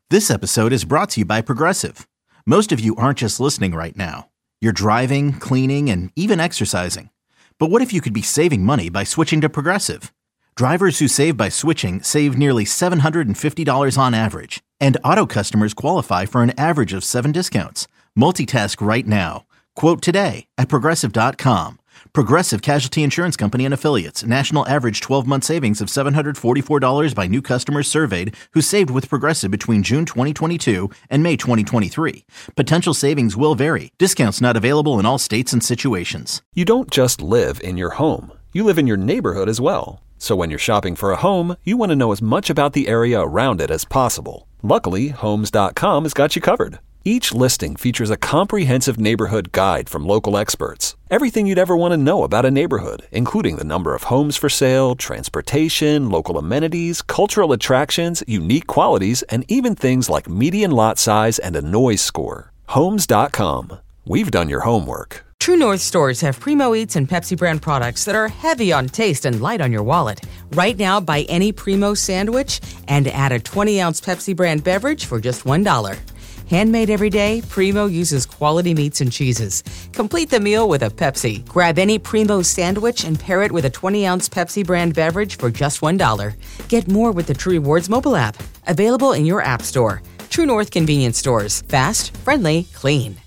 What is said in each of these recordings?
This episode is brought to you by Progressive. Most of you aren't just listening right now. You're driving, cleaning, and even exercising. But what if you could be saving money by switching to Progressive? Drivers who save by switching save nearly $750 on average. And auto customers qualify for an average of 7 discounts. Multitask right now. Quote today at Progressive.com. Progressive Casualty Insurance Company and Affiliates. National average 12-month savings of $744 by new customers surveyed who saved with Progressive between June 2022 and May 2023. Potential savings will vary. Discounts not available in all states and situations. You don't just live in your home. You live in your neighborhood as well. So when you're shopping for a home, you want to know as much about the area around it as possible. Luckily, Homes.com has got you covered. Each listing features a comprehensive neighborhood guide from local experts. Everything you'd ever want to know about a neighborhood, including the number of homes for sale, transportation, local amenities, cultural attractions, unique qualities, and even things like median lot size and a noise score. Homes.com. We've done your homework. True North stores have Primo Eats and Pepsi brand products that are heavy on taste and light on your wallet. Right now, buy any Primo sandwich and add a 20-ounce Pepsi brand beverage for just $1. Handmade every day, Primo uses quality meats and cheeses. Complete the meal with a Pepsi. Grab any Primo sandwich and pair it with a 20-ounce Pepsi brand beverage for just $1. Get more with the True Rewards mobile app. Available in your app store. True North convenience stores. Fast, friendly, clean.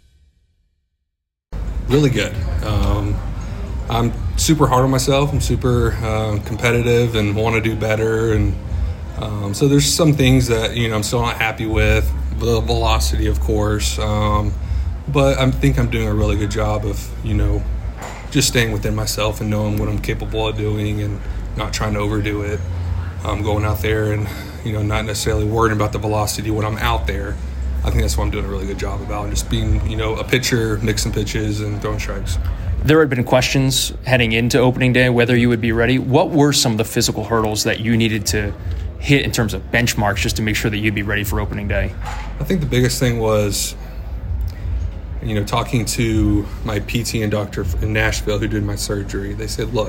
Really good. I'm super hard on myself. I'm super competitive and want to do better. And so there's some things that, I'm still not happy with. The velocity, of course. But I think I'm doing a really good job of, just staying within myself and knowing what I'm capable of doing and not trying to overdo it. Going out there and, not necessarily worrying about the velocity when I'm out there. I think that's what I'm doing a really good job about, just being, a pitcher, mixing pitches, and throwing strikes. There had been questions heading into opening day whether you would be ready. What were some of the physical hurdles that you needed to hit in terms of benchmarks just to make sure that you'd be ready for opening day? I think the biggest thing was, talking to my PT and doctor in Nashville who did my surgery. They said, look,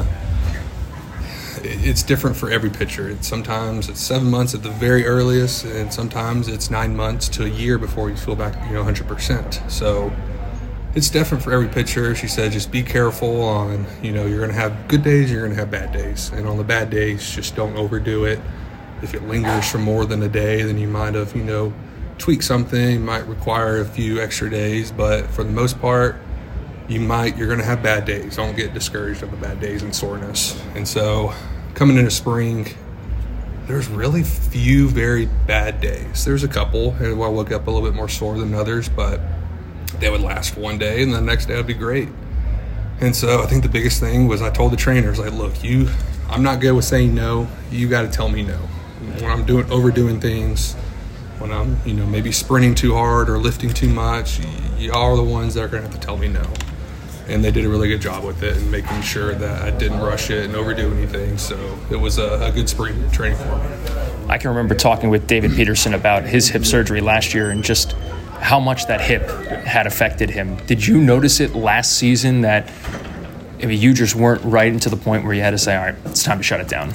it's different for every pitcher. Sometimes it's 7 months at the very earliest, and sometimes it's 9 months to a year before you feel back, 100%. So it's different for every pitcher. She said, just be careful on, you're going to have good days, you're going to have bad days. And on the bad days, just don't overdo it. If it lingers for more than a day, then you might have, tweaked something, might require a few extra days. But for the most part, you're going to have bad days. Don't get discouraged of the bad days and soreness. And so coming into spring, there's really few very bad days. There's a couple where I woke up a little bit more sore than others, but they would last one day and the next day would be great. And so I think the biggest thing was I told the trainers, look, I'm not good with saying no. You got to tell me no. When I'm overdoing things, when I'm, maybe sprinting too hard or lifting too much, y'all are the ones that are going to have to tell me no. And they did a really good job with it and making sure that I didn't rush it and overdo anything. So it was a good spring training for me. I can remember talking with David Peterson about his hip surgery last year and just how much that hip had affected him. Did you notice it last season that you just weren't right into the point where you had to say, all right, it's time to shut it down?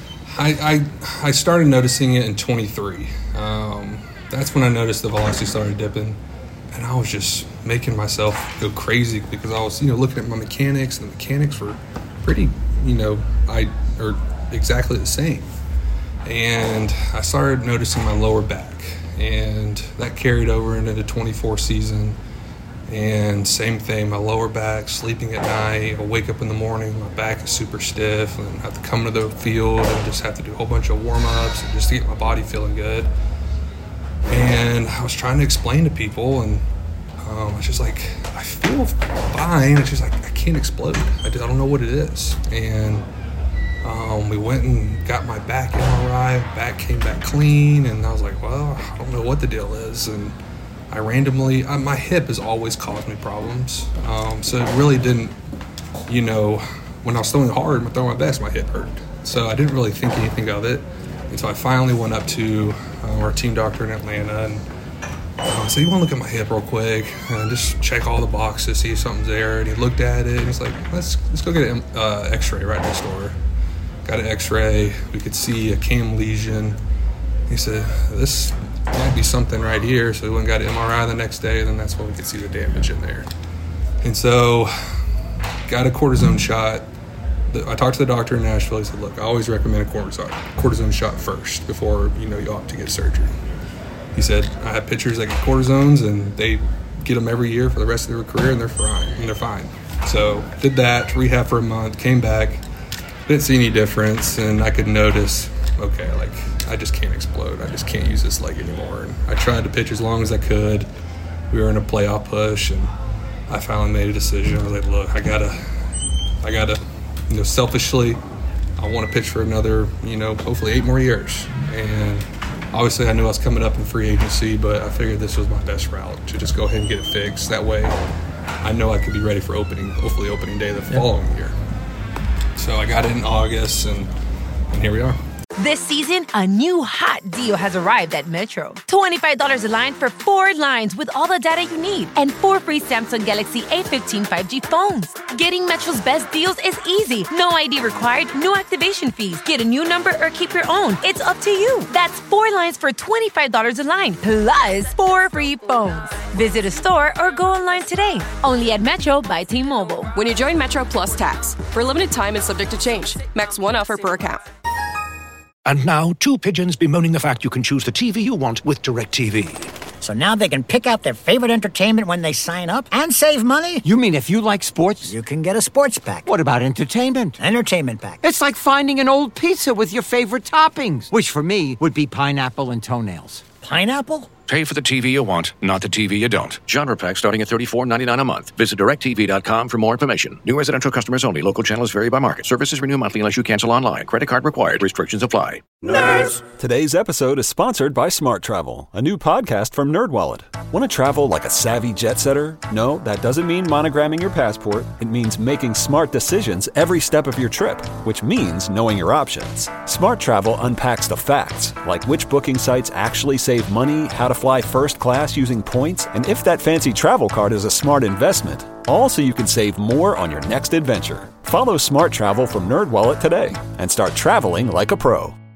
I started noticing it in 23. That's when I noticed the velocity started dipping. And I was just making myself go crazy because I was, looking at my mechanics, and the mechanics were pretty, are exactly the same. And I started noticing my lower back, and that carried over into the 24 season. And same thing, my lower back, sleeping at night, I'll wake up in the morning, my back is super stiff, and I have to come to the field and just have to do a whole bunch of warm-ups and just to get my body feeling good. And I was trying to explain to people, and I was just like, I feel fine. It's just like, I can't explode. I don't know what it is. And we went and got my back MRI. Back came back clean, and I was like, well, I don't know what the deal is. And I randomly, my hip has always caused me problems. So it really didn't, when I was throwing hard and throwing my best, my hip hurt. So I didn't really think anything of it. And so I finally went up to our team doctor in Atlanta and said, you want to look at my hip real quick and just check all the boxes, see if something's there. And he looked at it and he's like, let's go get an x-ray right next door. Got an x-ray. We could see a cam lesion. He said, this might be something right here. So we went and got an MRI the next day, and then that's when we could see the damage in there. And so got a cortisone shot. I talked to the doctor in Nashville. He said, look, I always recommend a cortisone shot first before, you opt to get surgery. He said, I have pitchers that get cortisones, and they get them every year for the rest of their career, and they're fine. So did that, rehab for a month, came back, didn't see any difference, and I could notice, okay, like, I just can't explode. I just can't use this leg anymore. And I tried to pitch as long as I could. We were in a playoff push, and I finally made a decision. I was like, look, I gotta, selfishly, I want to pitch for another, hopefully 8 more years. And obviously I knew I was coming up in free agency, but I figured this was my best route to just go ahead and get it fixed. That way I know I could be ready for hopefully opening day the following year. So I got it in August, and here we are. This season, a new hot deal has arrived at Metro. $25 a line for 4 lines with all the data you need and 4 free Samsung Galaxy A15 5G phones. Getting Metro's best deals is easy. No ID required, no activation fees. Get a new number or keep your own. It's up to you. That's 4 lines for $25 a line, plus 4 free phones. Visit a store or go online today. Only at Metro by T-Mobile. When you join Metro Plus Tax. For a limited time and subject to change. Max 1 offer per account. And now, 2 pigeons bemoaning the fact you can choose the TV you want with DirecTV. So now they can pick out their favorite entertainment when they sign up and save money? You mean if you like sports? You can get a sports pack. What about entertainment? Entertainment pack. It's like finding an old pizza with your favorite toppings, which for me would be pineapple and toenails. Pineapple? Pay for the TV you want, not the TV you don't. Genre pack starting at $34.99 a month. Visit DirecTV.com for more information. New residential customers only. Local channels vary by market. Services renew monthly unless you cancel online. Credit card required. Restrictions apply. Nerds! Today's episode is sponsored by Smart Travel, a new podcast from NerdWallet. Want to travel like a savvy jet setter? No, that doesn't mean monogramming your passport. It means making smart decisions every step of your trip, which means knowing your options. Smart Travel unpacks the facts, like which booking sites actually save money, how to fly first class using points, and if that fancy travel card is a smart investment. All so you can save more on your next adventure. Follow Smart Travel from NerdWallet today and start traveling like a pro.